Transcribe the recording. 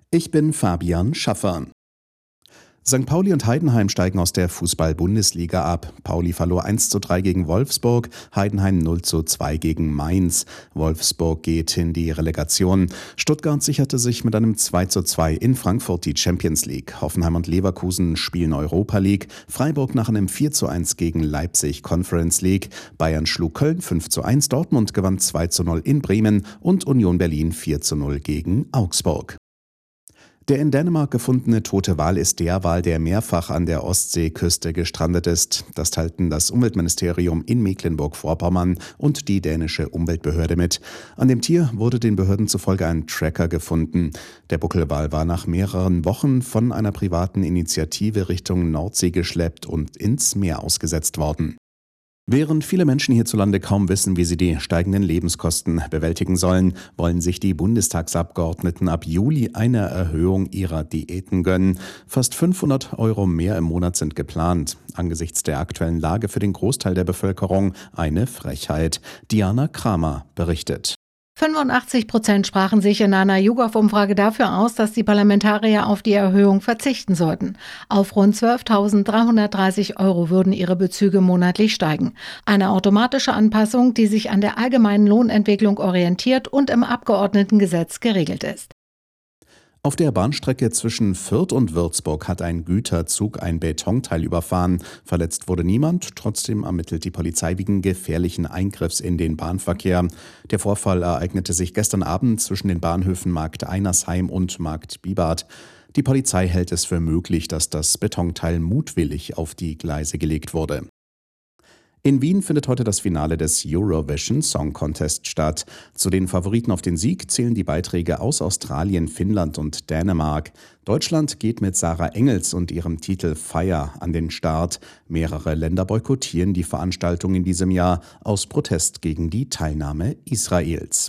Ich bin Fabian Schaffer. St. Pauli und Heidenheim steigen aus der Fußball-Bundesliga ab. Pauli verlor 1:3 gegen Wolfsburg, Heidenheim 0:2 gegen Mainz. Wolfsburg geht in die Relegation. Stuttgart sicherte sich mit einem 2:2 in Frankfurt die Champions League. Hoffenheim und Leverkusen spielen Europa League. Freiburg nach einem 4:1 gegen Leipzig Conference League. Bayern schlug Köln 5:1, Dortmund gewann 2:0 in Bremen und Union Berlin 4:0 gegen Augsburg. Der in Dänemark gefundene tote Wal ist der Wal, der mehrfach an der Ostseeküste gestrandet ist. Das teilten das Umweltministerium in Mecklenburg-Vorpommern und die dänische Umweltbehörde mit. An dem Tier wurde den Behörden zufolge ein Tracker gefunden. Der Buckelwal war nach mehreren Wochen von einer privaten Initiative Richtung Nordsee geschleppt und ins Meer ausgesetzt worden. Während viele Menschen hierzulande kaum wissen, wie sie die steigenden Lebenskosten bewältigen sollen, wollen sich die Bundestagsabgeordneten ab Juli eine Erhöhung ihrer Diäten gönnen. Fast 500 € mehr im Monat sind geplant. Angesichts der aktuellen Lage für den Großteil der Bevölkerung eine Frechheit. Diana Kramer berichtet. 85% sprachen sich in einer YouGov-Umfrage dafür aus, dass die Parlamentarier auf die Erhöhung verzichten sollten. Auf rund 12.330 € würden ihre Bezüge monatlich steigen. Eine automatische Anpassung, die sich an der allgemeinen Lohnentwicklung orientiert und im Abgeordnetengesetz geregelt ist. Auf der Bahnstrecke zwischen Fürth und Würzburg hat ein Güterzug ein Betonteil überfahren. Verletzt wurde niemand, trotzdem ermittelt die Polizei wegen gefährlichen Eingriffs in den Bahnverkehr. Der Vorfall ereignete sich gestern Abend zwischen den Bahnhöfen Markt Einersheim und Markt Bibart. Die Polizei hält es für möglich, dass das Betonteil mutwillig auf die Gleise gelegt wurde. In Wien findet heute das Finale des Eurovision Song Contest statt. Zu den Favoriten auf den Sieg zählen die Beiträge aus Australien, Finnland und Dänemark. Deutschland geht mit Sarah Engels und ihrem Titel Fire an den Start. Mehrere Länder boykottieren die Veranstaltung in diesem Jahr aus Protest gegen die Teilnahme Israels.